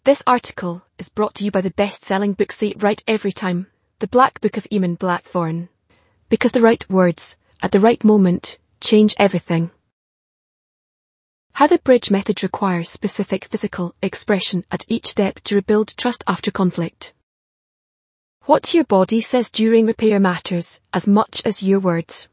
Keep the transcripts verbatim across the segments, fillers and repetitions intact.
This article is brought to you by the best-selling book Say It Right Every Time, The Black Book of Eamon Blackthorne. Because the right words, at the right moment, change everything. How the bridge method requires specific physical expression at each step to rebuild trust after conflict. What your body says during repair matters as much as your words.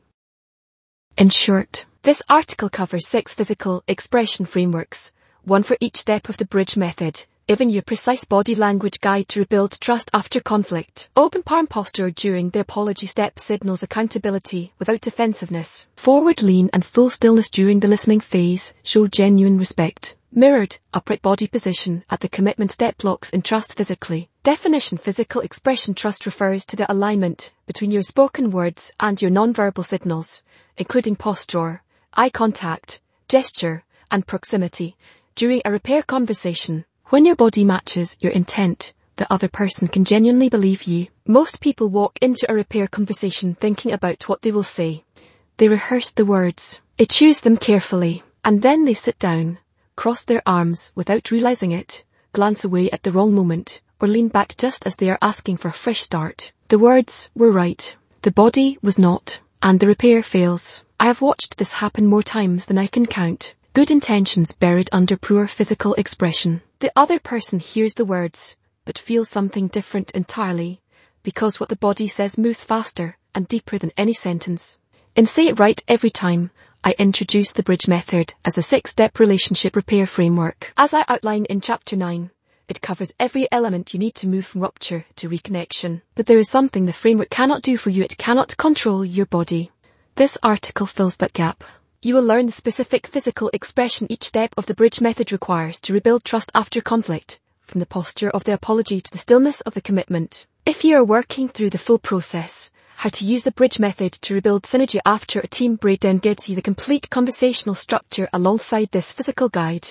In short, this article covers six physical expression frameworks, one for each step of the bridge method, giving you a precise body language guide to rebuild trust after conflict. Open palm posture during the apology step signals accountability without defensiveness. Forward lean and full stillness during the listening phase show genuine respect. Mirrored, upright body position at the commitment step locks in trust physically. Definition: physical expression trust refers to the alignment between your spoken words and your nonverbal signals, including posture, eye contact, gesture, and proximity during a repair conversation. When your body matches your intent, the other person can genuinely believe you. Most people walk into a repair conversation thinking about what they will say. They rehearse the words, they choose them carefully, and then they sit down, cross their arms without realizing it, glance away at the wrong moment, or lean back just as they are asking for a fresh start. The words were right, the body was not, and the repair fails. I have watched this happen more times than I can count. Good intentions buried under poor physical expression. The other person hears the words, but feels something different entirely, because what the body says moves faster and deeper than any sentence. In Say It Right Every Time, I introduce the bridge method as a six-step relationship repair framework. As I outline in Chapter nine, it covers every element you need to move from rupture to reconnection. But there is something the framework cannot do for you. It cannot control your body. This article fills that gap. You will learn the specific physical expression each step of the bridge method requires to rebuild trust after conflict, from the posture of the apology to the stillness of the commitment. If you are working through the full process, how to use the bridge method to rebuild synergy after a team breakdown gives you the complete conversational structure alongside this physical guide.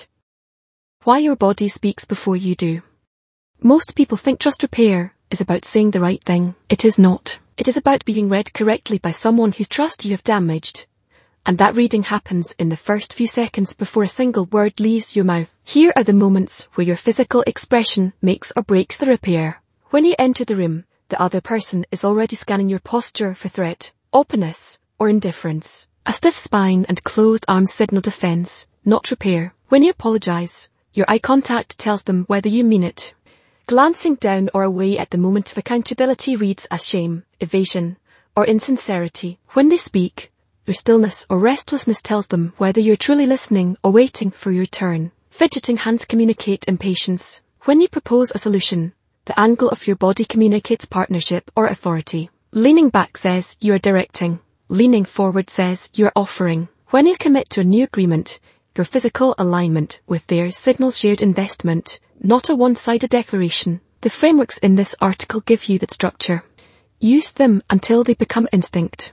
Why your body speaks before you do. Most people think trust repair is about saying the right thing. It is not. It is about being read correctly by someone whose trust you have damaged. And that reading happens in the first few seconds before a single word leaves your mouth. Here are the moments where your physical expression makes or breaks the repair. When you enter the room, the other person is already scanning your posture for threat, openness, or indifference. A stiff spine and closed arms signal defense, not repair. When you apologize, your eye contact tells them whether you mean it. Glancing down or away at the moment of accountability reads as shame, evasion, or insincerity. When they speak, your stillness or restlessness tells them whether you're truly listening or waiting for your turn. Fidgeting hands communicate impatience. When you propose a solution, the angle of your body communicates partnership or authority. Leaning back says you are directing. Leaning forward says you are offering. When you commit to a new agreement, your physical alignment with theirs signals shared investment, not a one-sided declaration. The frameworks in this article give you that structure. Use them until they become instinct.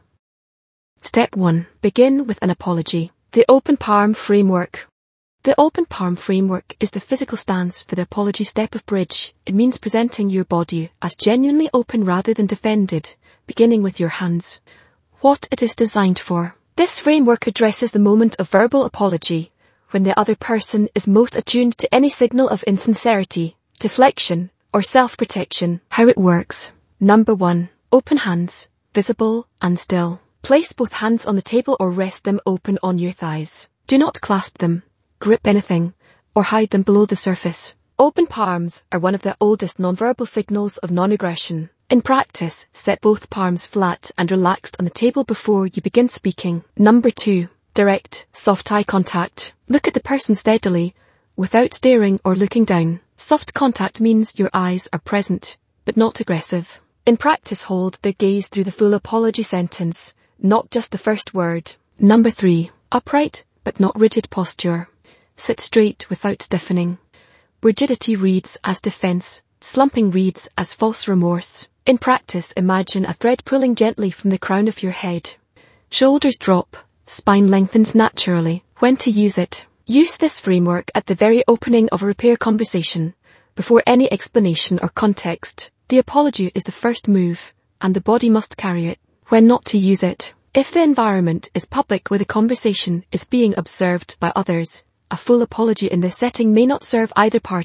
Step one. Begin with an apology. The Open Palm Framework. The Open Palm Framework is the physical stance for the apology step of bridge. It means presenting your body as genuinely open rather than defended, beginning with your hands. What it is designed for. This framework addresses the moment of verbal apology, when the other person is most attuned to any signal of insincerity, deflection, or self-protection. How it works. Number one. Open hands, visible and still. Place both hands on the table or rest them open on your thighs. Do not clasp them, grip anything, or hide them below the surface. Open palms are one of the oldest nonverbal signals of non-aggression. In practice, set both palms flat and relaxed on the table before you begin speaking. Number two. Direct, soft eye contact. Look at the person steadily, without staring or looking down. Soft contact means your eyes are present, but not aggressive. In practice, hold the gaze through the full apology sentence, not just the first word. Number three. Upright, but not rigid posture. Sit straight without stiffening. Rigidity reads as defense, slumping reads as false remorse. In practice, imagine a thread pulling gently from the crown of your head. Shoulders drop, spine lengthens naturally. When to use it. Use this framework at the very opening of a repair conversation, before any explanation or context. The apology is the first move, and the body must carry it. When not to use it. If the environment is public where the conversation is being observed by others, a full apology in this setting may not serve either party.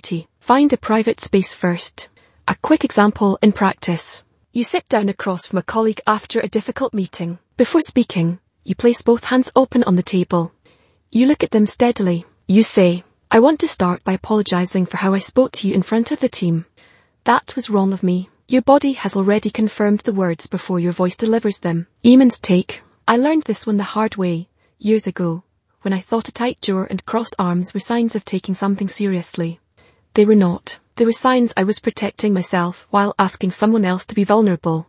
Find a private space first. A quick example in practice. You sit down across from a colleague after a difficult meeting. Before speaking, you place both hands open on the table. You look at them steadily. You say, "I want to start by apologizing for how I spoke to you in front of the team. That was wrong of me." Your body has already confirmed the words before your voice delivers them. Eamon's take. I learned this one the hard way, years ago, when I thought a tight jaw and crossed arms were signs of taking something seriously. They were not. They were signs I was protecting myself while asking someone else to be vulnerable.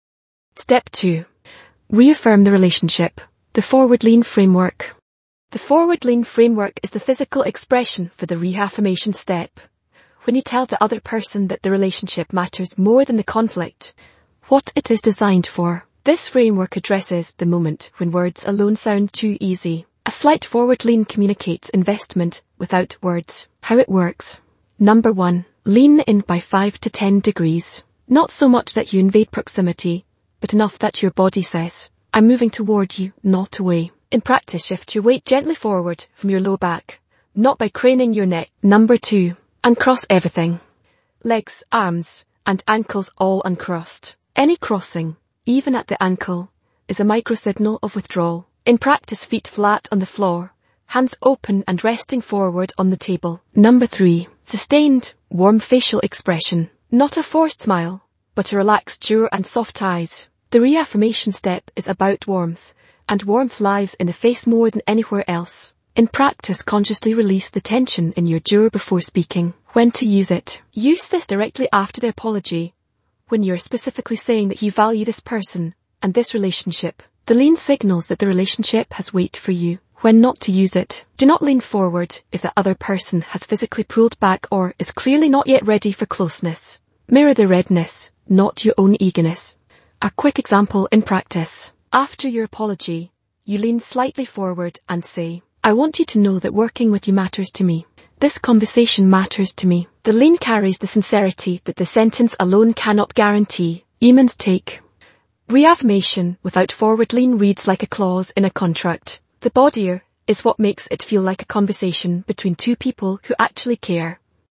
Step two. Reaffirm the relationship. The forward lean framework. The forward lean framework is the physical expression for the reaffirmation step. When you tell the other person that the relationship matters more than the conflict, what it is designed for. This framework addresses the moment when words alone sound too easy. A slight forward lean communicates investment without words. How it works. Number one. Lean in by five to ten degrees. Not so much that you invade proximity, but enough that your body says, "I'm moving toward you, not away." In practice, shift your weight gently forward from your low back, not by craning your neck. Number two. Uncross everything. Legs, arms, and ankles all uncrossed. Any crossing, even at the ankle, is a micro-signal of withdrawal. In practice, feet flat on the floor, hands open and resting forward on the table. Number three. Sustained, warm facial expression. Not a forced smile, but a relaxed jaw and soft eyes. The reaffirmation step is about warmth, and warmth lives in the face more than anywhere else. In practice, consciously release the tension in your jaw before speaking. When to use it. Use this directly after the apology, when you're specifically saying that you value this person and this relationship. The lean signals that the relationship has weight for you. When not to use it. Do not lean forward if the other person has physically pulled back or is clearly not yet ready for closeness. Mirror the redness, not your own eagerness. A quick example in practice. After your apology, you lean slightly forward and say, "I want you to know that working with you matters to me. This conversation matters to me." The lean carries the sincerity that the sentence alone cannot guarantee. Eamon's take. Reaffirmation without forward lean reads like a clause in a contract. The body is what makes it feel like a conversation between two people who actually care.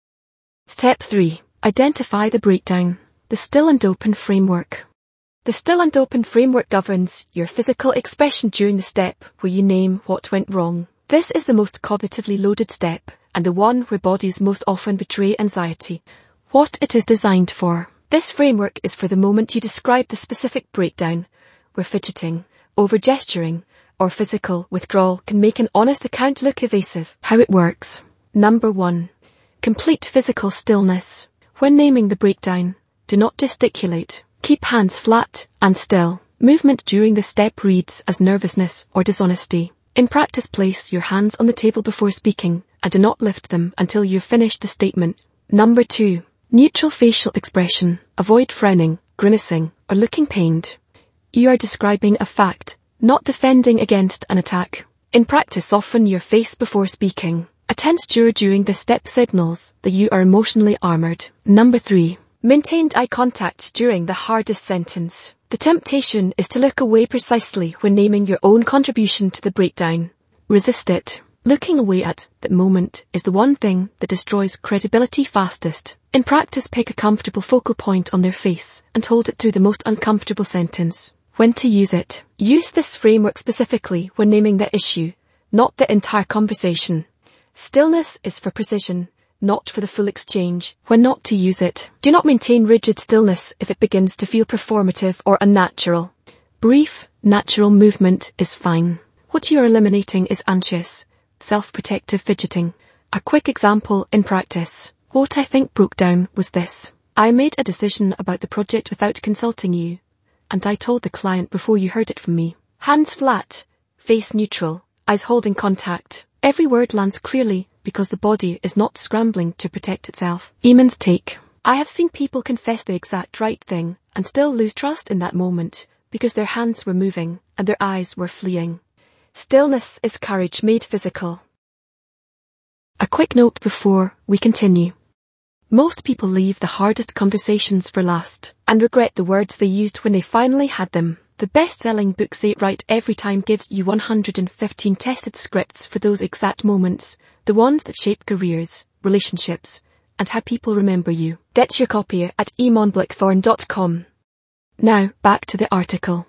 Step three. Identify the breakdown. The still and open framework. The still and open framework governs your physical expression during the step where you name what went wrong. This is the most cognitively loaded step, and the one where bodies most often betray anxiety. What it is designed for. This framework is for the moment you describe the specific breakdown, where fidgeting, over-gesturing, or physical withdrawal can make an honest account look evasive. How it works. Number one. Complete physical stillness. When naming the breakdown, do not gesticulate. Keep hands flat and still. Movement during the step reads as nervousness or dishonesty. In practice, place your hands on the table before speaking and do not lift them until you've finished the statement. Number two. Neutral facial expression. Avoid frowning, grimacing, or looking pained. You are describing a fact, not defending against an attack. In practice, soften your face before speaking. A tense jaw during the step signals that you are emotionally armored. Number three. Maintained eye contact during the hardest sentence. The temptation is to look away precisely when naming your own contribution to the breakdown. Resist it. Looking away at that moment is the one thing that destroys credibility fastest. In practice, pick a comfortable focal point on their face and hold it through the most uncomfortable sentence. When to use it. Use this framework specifically when naming the issue, not the entire conversation. Stillness is for precision, not for the full exchange. When not to use it. Do not maintain rigid stillness if it begins to feel performative or unnatural. Brief, natural movement is fine. What you are eliminating is anxious, self-protective fidgeting. A quick example in practice. What I think broke down was this. I made a decision about the project without consulting you, and I told the client before you heard it from me. Hands flat, face neutral, eyes holding contact. Every word lands clearly because the body is not scrambling to protect itself. Eamon's take. I have seen people confess the exact right thing and still lose trust in that moment because their hands were moving and their eyes were fleeing. Stillness is courage made physical. A quick note before we continue. Most people leave the hardest conversations for last and regret the words they used when they finally had them. The best-selling book Say It Right Every Time gives you one hundred fifteen tested scripts for those exact moments, the ones that shape careers, relationships, and how people remember you. Get your copy at eamon blackthorn dot com. Now, back to the article.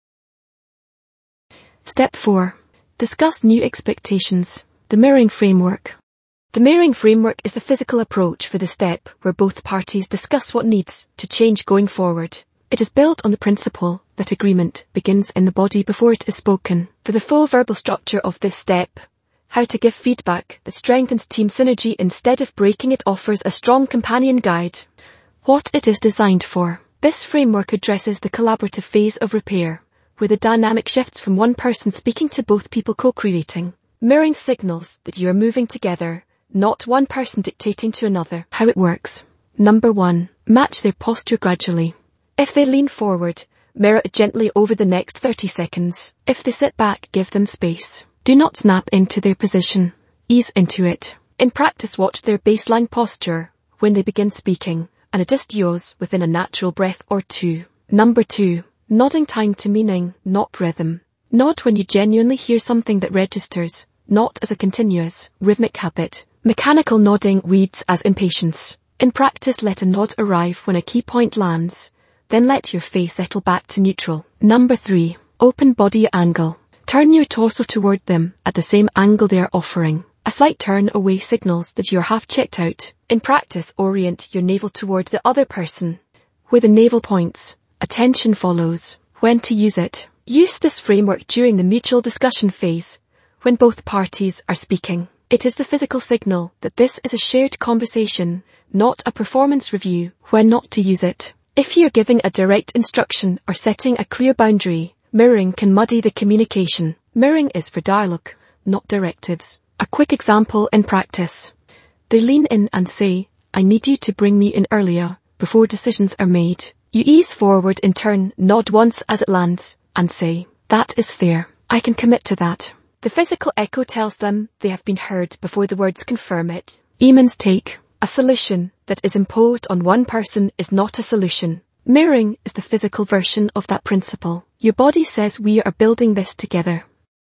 Step four. Discuss new expectations. The mirroring framework. The mirroring framework is the physical approach for the step where both parties discuss what needs to change going forward. It is built on the principle that agreement begins in the body before it is spoken. For the full verbal structure of this step, how to give feedback that strengthens team synergy instead of breaking it offers a strong companion guide. What it is designed for. This framework addresses the collaborative phase of repair, where the dynamic shifts from one person speaking to both people co-creating. Mirroring signals that you are moving together, not one person dictating to another. How it works. Number one. Match their posture gradually. If they lean forward, mirror it gently over the next thirty seconds. If they sit back, give them space. Do not snap into their position. Ease into it. In practice, watch their baseline posture when they begin speaking, and adjust yours within a natural breath or two. Number two. Nodding time to meaning, not rhythm. Nod when you genuinely hear something that registers, not as a continuous, rhythmic habit. Mechanical nodding reads as impatience. In practice, let a nod arrive when a key point lands. Then let your face settle back to neutral. Number three. Open body angle. Turn your torso toward them at the same angle they are offering. A slight turn away signals that you are half checked out. In practice, orient your navel toward the other person. Where the navel points, attention follows. When to use it. Use this framework during the mutual discussion phase, when both parties are speaking. It is the physical signal that this is a shared conversation, not a performance review. When not to use it. If you're giving a direct instruction or setting a clear boundary, mirroring can muddy the communication. Mirroring is for dialogue, not directives. A quick example in practice. They lean in and say, I need you to bring me in earlier, before decisions are made. You ease forward in turn, nod once as it lands, and say, that is fair. I can commit to that. The physical echo tells them they have been heard before the words confirm it. Eamon's take. A solution that is imposed on one person is not a solution. Mirroring is the physical version of that principle. Your body says we are building this together.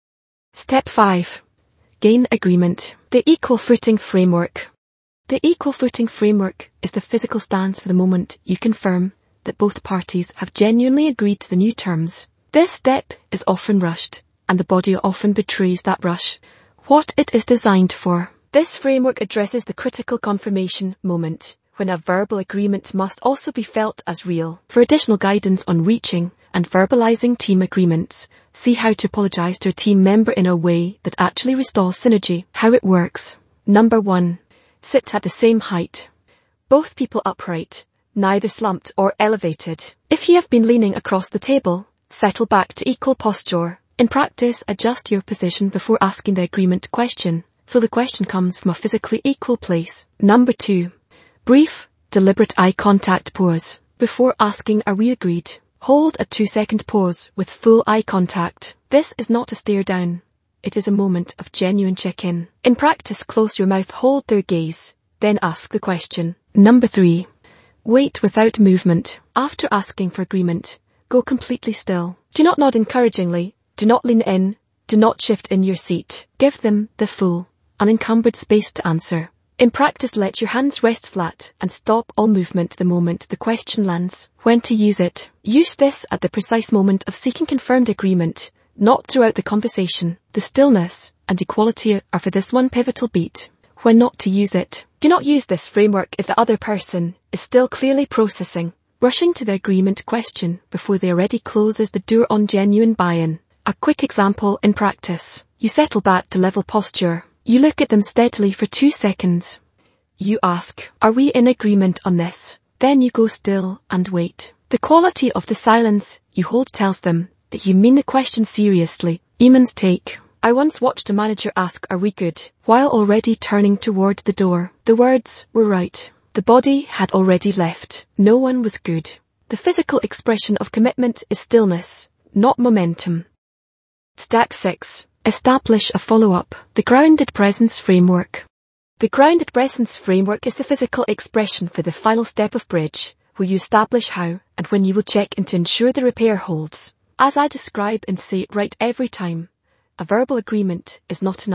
Step five. Gain agreement. The equal footing framework. The equal footing framework is the physical stance for the moment you confirm that both parties have genuinely agreed to the new terms. This step is often rushed, and the body often betrays that rush. What it is designed for. This framework addresses the critical confirmation moment, when a verbal agreement must also be felt as real. For additional guidance on reaching and verbalizing team agreements, see how to apologize to a team member in a way that actually restores synergy. How it works. Number one. Sit at the same height. Both people upright, neither slumped or elevated. If you have been leaning across the table, settle back to equal posture. In practice, adjust your position before asking the agreement question, so the question comes from a physically equal place. Number two. Brief, deliberate eye contact pause. Before asking are we agreed, hold a two second pause with full eye contact. This is not a stare down. It is a moment of genuine check-in. In practice, close your mouth, hold their gaze, then ask the question. Number three. Wait without movement. After asking for agreement, go completely still. Do not nod encouragingly. Do not lean in. Do not shift in your seat. Give them the full, unencumbered space to answer. In practice, let your hands rest flat and stop all movement the moment the question lands. When to use it. Use this at the precise moment of seeking confirmed agreement, not throughout the conversation. The stillness and equality are for this one pivotal beat. When not to use it. Do not use this framework if the other person is still clearly processing, rushing to the agreement question before they already closes the door on genuine buy-in. A quick example in practice. You settle back to level posture. You look at them steadily for two seconds. You ask, are we in agreement on this? Then you go still and wait. The quality of the silence you hold tells them that you mean the question seriously. Eamon's take. I once watched a manager ask, are we good? While already turning toward the door. The words were right. The body had already left. No one was good. The physical expression of commitment is stillness, not momentum. Step six. Establish a follow-up. The grounded presence framework. The grounded presence framework is the physical expression for the final step of bridge, where you establish how and when you will check in to ensure the repair holds. As I describe and say it right every time, a verbal agreement is not enough.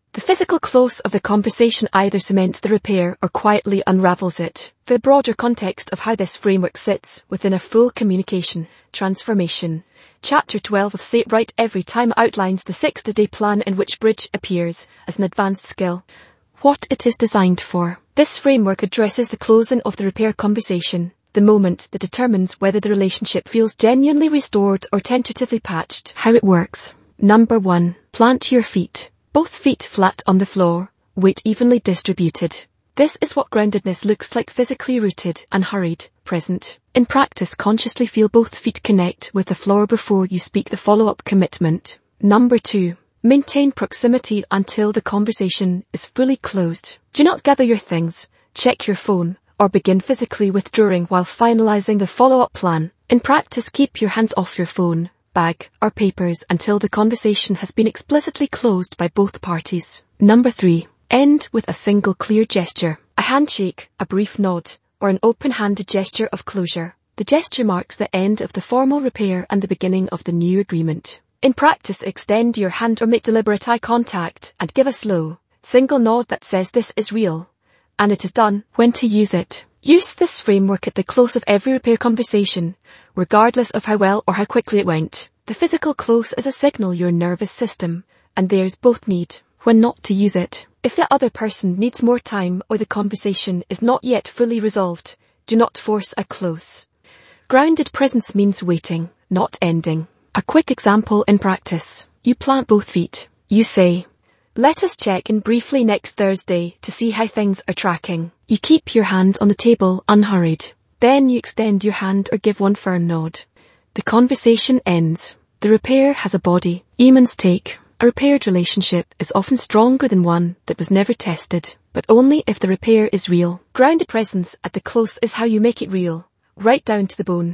The physical close of the conversation either cements the repair or quietly unravels it. For the broader context of how this framework sits within a full communication transformation, Chapter twelve of Say It Right Every Time outlines the sixty-day plan in which bridge appears as an advanced skill. What it is designed for. This framework addresses the closing of the repair conversation, the moment that determines whether the relationship feels genuinely restored or tentatively patched. How it works. Number one. Plant your feet. Both feet flat on the floor, weight evenly distributed. This is what groundedness looks like, physically rooted, unhurried, present. In practice, consciously feel both feet connect with the floor before you speak the follow-up commitment. Number two. Maintain proximity until the conversation is fully closed. Do not gather your things, check your phone, or begin physically withdrawing while finalizing the follow-up plan. In practice, keep your hands off your phone, bag, or papers until the conversation has been explicitly closed by both parties. Number three. End with a single clear gesture. A handshake, a brief nod, or an open-handed gesture of closure. The gesture marks the end of the formal repair and the beginning of the new agreement. In practice, extend your hand or make deliberate eye contact and give a slow, single nod that says this is real, and it is done. When to use it. Use this framework at the close of every repair conversation, regardless of how well or how quickly it went. The physical close is a signal your nervous system and theirs both need when not to use it. If the other person needs more time or the conversation is not yet fully resolved, do not force a close. Grounded presence means waiting, not ending. A quick example in practice. You plant both feet. You say, let us check in briefly next Thursday to see how things are tracking. You keep your hand on the table unhurried. Then you extend your hand or give one firm nod. The conversation ends. The repair has a body. Eamon's take. A repaired relationship is often stronger than one that was never tested, but only if the repair is real. Grounded presence at the close is how you make it real, right down to the bone.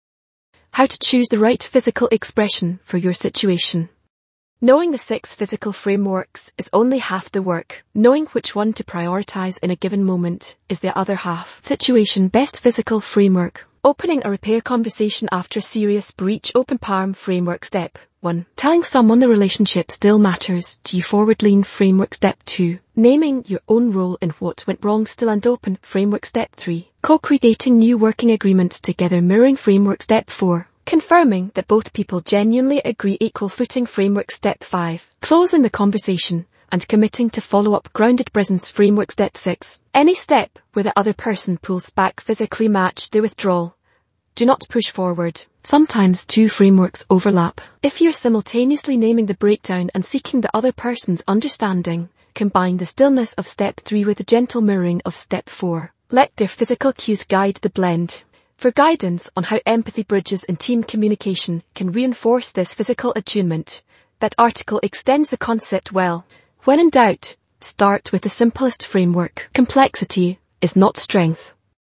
How to choose the right physical expression for your situation. Knowing the six physical frameworks is only half the work. Knowing which one to prioritize in a given moment is the other half. Situation. Best physical framework. Opening a repair conversation after a serious breach. Open palm framework. Step one. Telling someone the relationship still matters to you. Forward lean framework. Step two. Naming your own role in what went wrong. Still and open framework. Step three. Co-creating new working agreements together. Mirroring framework. Step four. Confirming that both people genuinely agree. Equal footing framework. Step five. Closing the conversation and committing to follow-up. Grounded presence framework. Step six. Any step where the other person pulls back physically match the withdrawal. Do not push forward. Sometimes two frameworks overlap. If you're simultaneously naming the breakdown and seeking the other person's understanding, combine the stillness of step three with the gentle mirroring of step four. Let their physical cues guide the blend. For guidance on how empathy bridges in team communication can reinforce this physical attunement, that article extends the concept well. When in doubt, start with the simplest framework. Complexity is not strength.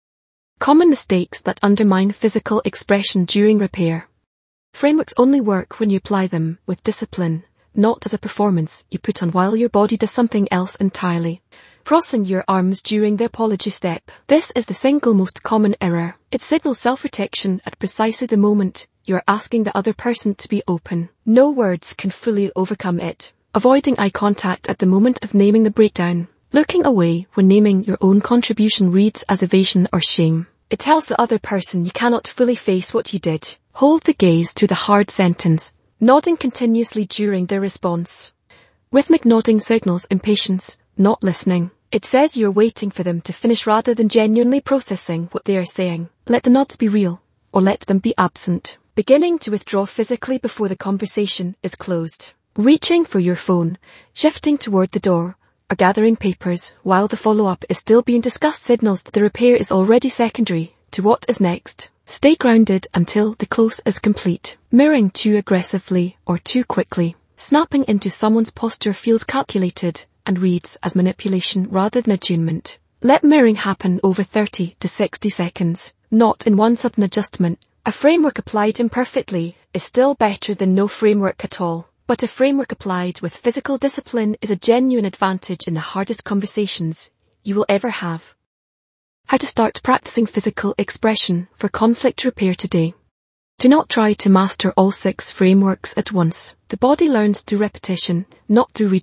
Common mistakes that undermine physical expression during repair. Frameworks only work when you apply them with discipline, not as a performance you put on while your body does something else entirely. Crossing your arms during the apology step. This is the single most common error. It signals self-protection at precisely the moment you are asking the other person to be open. No words can fully overcome it. Avoiding eye contact at the moment of naming the breakdown. Looking away when naming your own contribution reads as evasion or shame. It tells the other person you cannot fully face what you did. Hold the gaze to the hard sentence, nodding continuously during their response. Rhythmic nodding signals impatience, not listening. It says you're waiting for them to finish rather than genuinely processing what they are saying. Let the nods be real, or let them be absent. Beginning to withdraw physically before the conversation is closed. Reaching for your phone, shifting toward the door, or gathering papers while the follow-up is still being discussed signals that the repair is already secondary to what is next. Stay grounded until the close is complete. Mirroring too aggressively or too quickly. Snapping into someone's posture feels calculated and reads as manipulation rather than attunement. Let mirroring happen over thirty to sixty seconds, not in one sudden adjustment. A framework applied imperfectly is still better than no framework at all. But a framework applied with physical discipline is a genuine advantage in the hardest conversations you will ever have. How to start practicing physical expression for conflict repair today. Do not try to master all six frameworks at once. The body learns through repetition, not through reading.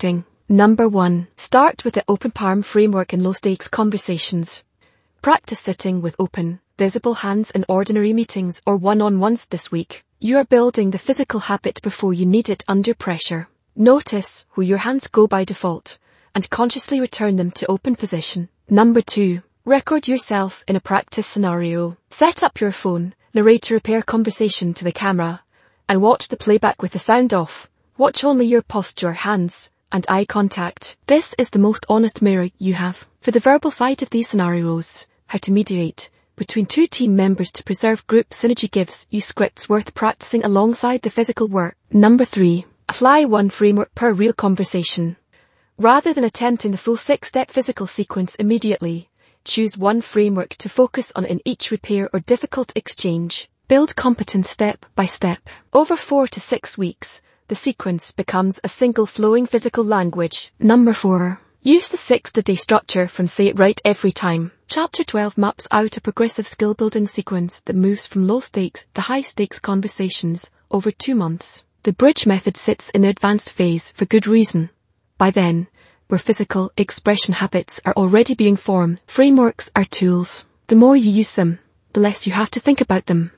Number one. Start with the open palm framework in low-stakes conversations. Practice sitting with open, visible hands in ordinary meetings or one-on-ones this week. You are building the physical habit before you need it under pressure. Notice where your hands go by default, and consciously return them to open position. Number two. Record yourself in a practice scenario. Set up your phone, narrate a repair conversation to the camera, and watch the playback with the sound off. Watch only your posture, hands, and eye contact. This is the most honest mirror you have. For the verbal side of these scenarios, how to mediate between two team members to preserve group synergy gives you scripts worth practicing alongside the physical work. Number three. Apply one framework per real conversation. Rather than attempting the full six-step physical sequence immediately, choose one framework to focus on in each repair or difficult exchange. Build competence step by step. Over four to six weeks, the sequence becomes a single flowing physical language. Number four. Use the six-a-day structure from Say It Right Every Time. Chapter twelve maps out a progressive skill-building sequence that moves from low-stakes to high-stakes conversations over two months. The bridge method sits in the advanced phase for good reason. By then, where physical expression habits are already being formed, frameworks are tools. The more you use them, the less you have to think about them.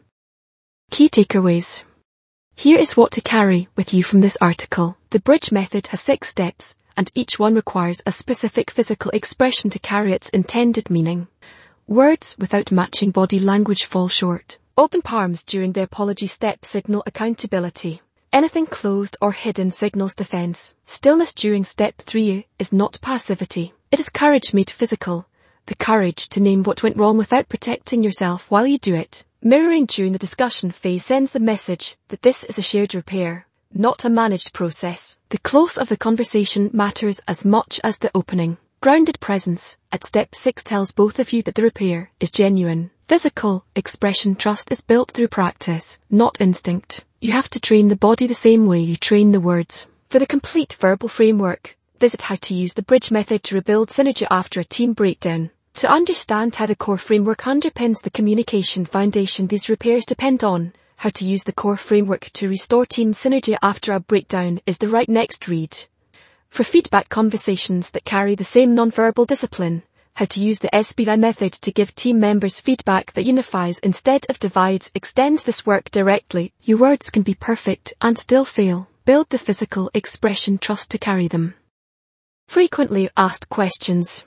Key takeaways. Here is what to carry with you from this article. The bridge method has six steps, and each one requires a specific physical expression to carry its intended meaning. Words without matching body language fall short. Open palms during the apology step signal accountability. Anything closed or hidden signals defense. Stillness during step three is not passivity. It is courage made physical. The courage to name what went wrong without protecting yourself while you do it. Mirroring during the discussion phase sends the message that this is a shared repair, not a managed process. The close of the conversation matters as much as the opening. Grounded presence at step six tells both of you that the repair is genuine. Physical expression trust is built through practice, not instinct. You have to train the body the same way you train the words. For the complete verbal framework, visit How to Use the Bridge Method to Rebuild Synergy After a Team Breakdown. To understand how the core framework underpins the communication foundation these repairs depend on, How to Use the Core Framework to Restore Team Synergy After a Breakdown is the right next read. For feedback conversations that carry the same nonverbal discipline, How to Use the S B I method to give team members feedback that unifies instead of divides extends this work directly. Your words can be perfect and still fail. Build the physical expression trust to carry them. Frequently asked questions.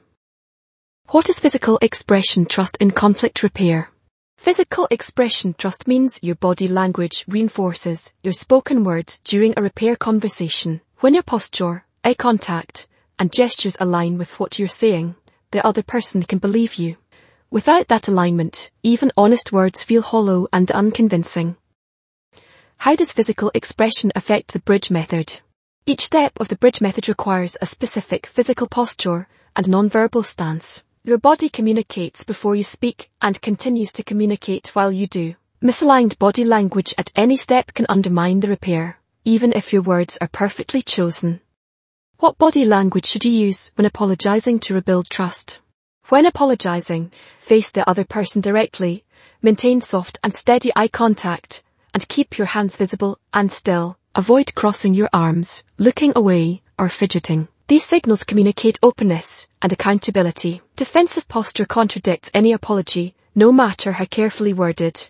What is physical expression trust in conflict repair? Physical expression trust means your body language reinforces your spoken words during a repair conversation. When your posture, eye contact, and gestures align with what you're saying, the other person can believe you. Without that alignment, even honest words feel hollow and unconvincing. How does physical expression affect the bridge method? Each step of the bridge method requires a specific physical posture and nonverbal stance. Your body communicates before you speak and continues to communicate while you do. Misaligned body language at any step can undermine the repair, even if your words are perfectly chosen. What body language should you use when apologizing to rebuild trust? When apologizing, face the other person directly, maintain soft and steady eye contact, and keep your hands visible and still. Avoid crossing your arms, looking away, or fidgeting. These signals communicate openness and accountability. Defensive posture contradicts any apology, no matter how carefully worded.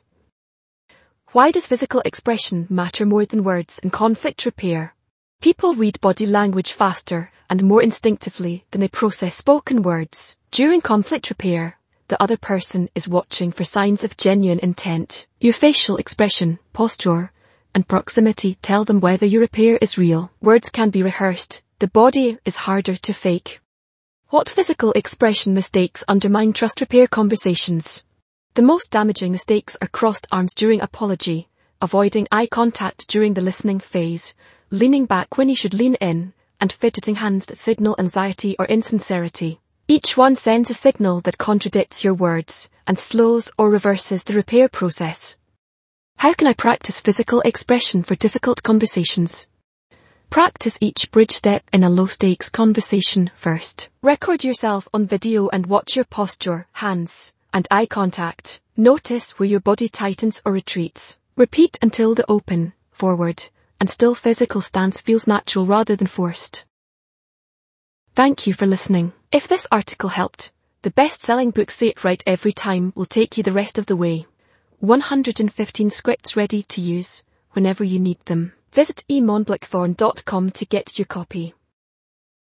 Why does physical expression matter more than words in conflict repair? People read body language faster and more instinctively than they process spoken words. During conflict repair, the other person is watching for signs of genuine intent. Your facial expression, posture, and proximity tell them whether your repair is real. Words can be rehearsed. The body is harder to fake. What physical expression mistakes undermine trust repair conversations? The most damaging mistakes are crossed arms during apology, avoiding eye contact during the listening phase, leaning back when you should lean in, and fidgeting hands that signal anxiety or insincerity. Each one sends a signal that contradicts your words and slows or reverses the repair process. How can I practice physical expression for difficult conversations? Practice each bridge step in a low-stakes conversation first. Record yourself on video and watch your posture, hands, and eye contact. Notice where your body tightens or retreats. Repeat until the open, forward, and still physical stance feels natural rather than forced. Thank you for listening. If this article helped, the best-selling book Say It Right Every Time will take you the rest of the way. one hundred fifteen scripts ready to use whenever you need them. Visit e monblackthorn dot com to get your copy.